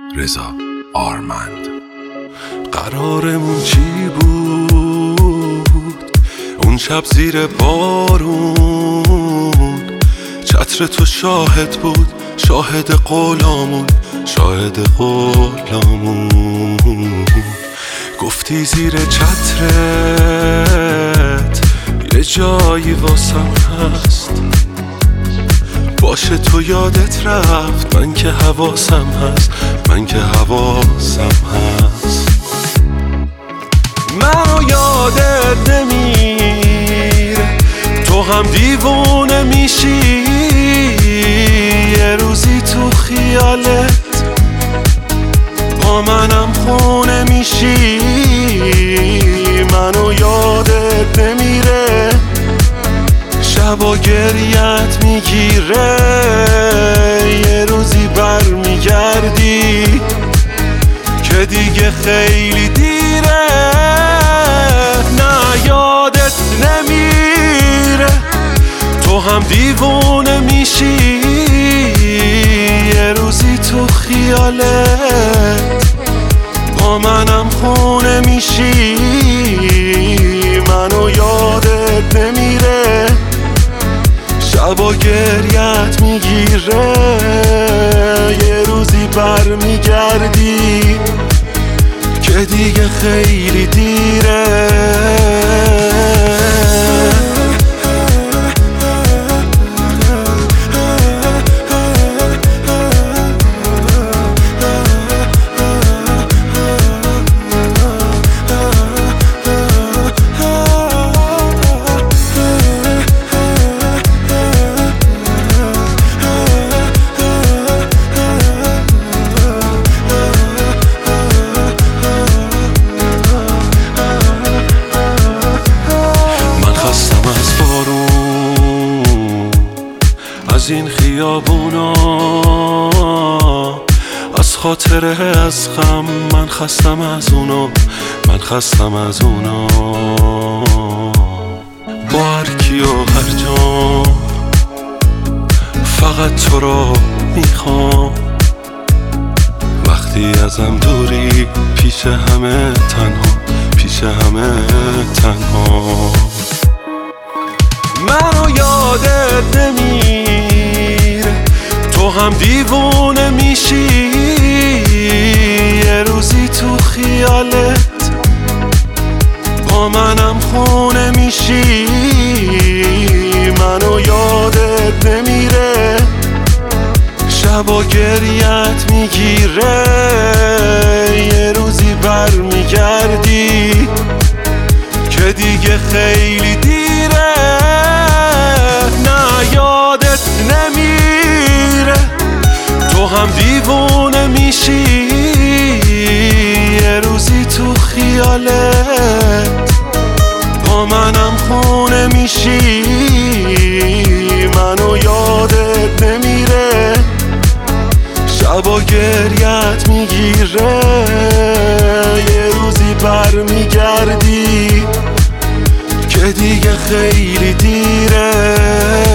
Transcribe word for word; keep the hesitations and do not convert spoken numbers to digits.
رضا آرمند. قرارمون چی بود اون شب زیر بارون؟ چتر تو شاهد بود، شاهد قولامون، شاهد قولامون. گفتی زیر چترت یه جایی واسم هست، باشه تو یادت رفت، من که حواسم هست، من که حواسم هست. منو یادت نمیره، تو هم دیوونه میشی، یه روزی تو خیالت با منم خونه میشی. منو یادت نمیره، شبا گریت میگیره، یه روزی بر میگردی که دیگه خیلی دیره. نه یادت نمیره، تو هم دیوونه میشی، یه روزی تو خیالت با منم خونه میشی. منو یادت نمیره، شبا گریت میگیره، یه روزی بر میگردی که دیگه خیلی دیره. از این خیابونا، از خاطره از غم، من خستم از اونا، من خستم از اونا. با هر کی و هر جا فقط تو را میخوام، وقتی ازم دوری پیش همه تنها، پیش همه تنها. منو یادت نمیره، تو هم دیوونه میشی، یه روزی تو خیالت با منم خونه میشی. منو یادت نمیره، شبا گریت میگیره، یه روزی بر میگردی که دیگه خیلی دیره. نه یادت نمیره، تو هم دیوونه میشی، یه روزی تو خیالت با منم خونه میشی. منو یادت نمیره، شبا گریت میگیره، یه روزی بر میگردی که دیگه خیلی دیره.